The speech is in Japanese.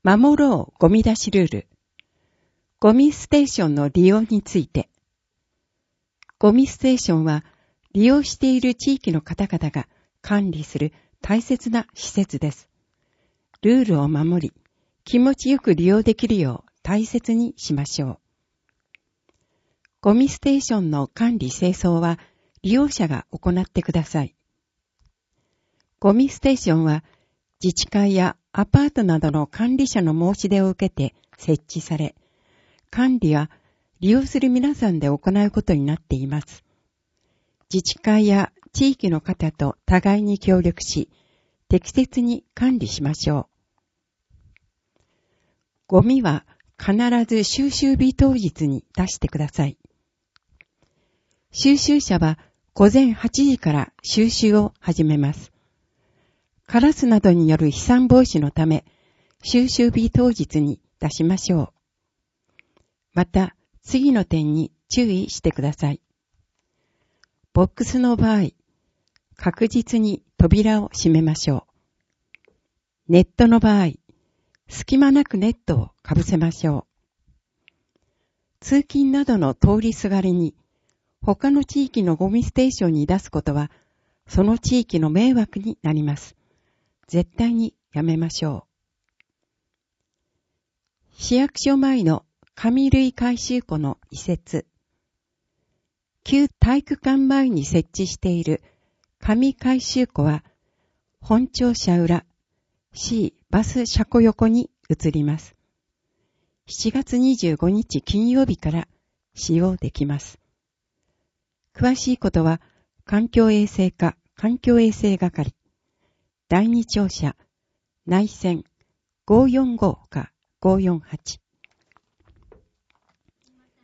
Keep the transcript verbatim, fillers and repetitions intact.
守ろうゴミ出しルール。ゴミステーションの利用について。ゴミステーションは利用している地域の方々が管理する大切な施設です。ルールを守り、気持ちよく利用できるよう大切にしましょう。ゴミステーションの管理清掃は利用者が行ってください。ゴミステーションは自治会やアパートなどの管理者の申し出を受けて設置され、管理は利用する皆さんで行うことになっています。自治会や地域の方と互いに協力し、適切に管理しましょう。ゴミは必ず収集日当日に出してください。収集車は午前はちじから収集を始めます。カラスなどによる飛散防止のため、収集日当日に出しましょう。また、次の点に注意してください。ボックスの場合、確実に扉を閉めましょう。ネットの場合、隙間なくネットをかぶせましょう。通勤などの通りすがりに、他の地域のゴミステーションに出すことは、その地域の迷惑になります。絶対にやめましょう。市役所前の紙類回収庫の移設。旧体育館前に設置している紙回収庫は、本庁舎裏 C バス車庫横に移ります。しちがつにじゅうごにち金曜日から使用できます。詳しいことは、環境衛生課環境衛生係だいに庁舎内線ごーよんごかごーよんはち